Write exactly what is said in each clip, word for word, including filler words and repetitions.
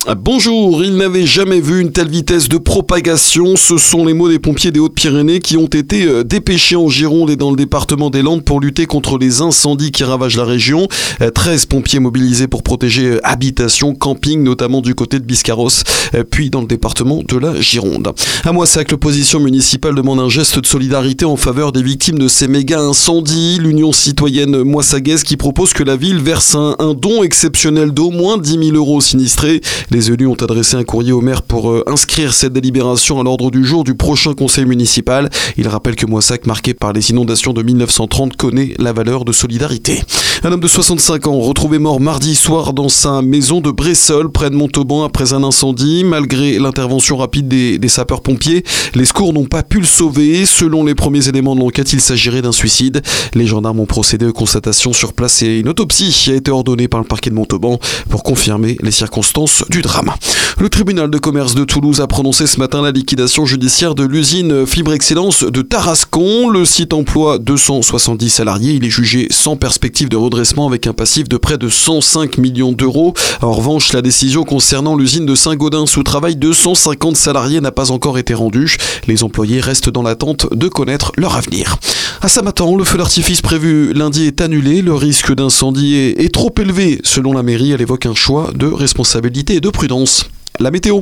Bonjour, ils n'avaient jamais vu une telle vitesse de propagation. Ce sont les mots des pompiers des Hautes-Pyrénées qui ont été dépêchés en Gironde et dans le département des Landes pour lutter contre les incendies qui ravagent la région. treize pompiers mobilisés pour protéger habitations, campings, notamment du côté de Biscarrosse, puis dans le département de la Gironde. À Moissac, l'opposition municipale demande un geste de solidarité en faveur des victimes de ces méga incendies. L'Union citoyenne moissagaise qui propose que la ville verse un, un don exceptionnel d'au moins dix mille euros aux sinistrés. Les élus ont adressé un courrier au maire pour euh, inscrire cette délibération à l'ordre du jour du prochain conseil municipal. Il rappelle que Moissac, marqué par les inondations de mille neuf cent trente, connaît la valeur de solidarité. Un homme de soixante-cinq ans retrouvé mort mardi soir dans sa maison de Bressolles, près de Montauban, après un incendie. Malgré l'intervention rapide des, des sapeurs-pompiers, les secours n'ont pas pu le sauver. Selon les premiers éléments de l'enquête, il s'agirait d'un suicide. Les gendarmes ont procédé aux constatations sur place et une autopsie a été ordonnée par le parquet de Montauban pour confirmer les circonstances du drame. Le tribunal de commerce de Toulouse a prononcé ce matin la liquidation judiciaire de l'usine Fibre Excellence de Tarascon. Le site emploie deux cent soixante-dix salariés. Il est jugé sans perspective de redressement avec un passif de près de cent cinq millions d'euros. En revanche, la décision concernant l'usine de Saint-Gaudens où travaillent deux cent cinquante salariés n'a pas encore été rendue. Les employés restent dans l'attente de connaître leur avenir. À Samatan, le feu d'artifice prévu lundi est annulé. Le risque d'incendie est, est trop élevé. Selon la mairie, elle évoque un choix de responsabilité et de prudence. La météo.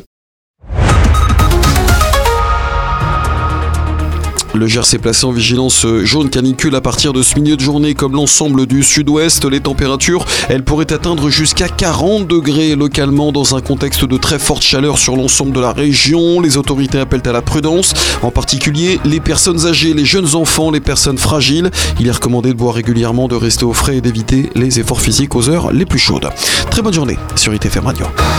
Le Gers est placé en vigilance jaune canicule à partir de ce milieu de journée comme l'ensemble du sud-ouest. Les températures, elles pourraient atteindre jusqu'à quarante degrés localement dans un contexte de très forte chaleur sur l'ensemble de la région. Les autorités appellent à la prudence, en particulier les personnes âgées, les jeunes enfants, les personnes fragiles. Il est recommandé de boire régulièrement, de rester au frais et d'éviter les efforts physiques aux heures les plus chaudes. Très bonne journée sur I T F M Radio.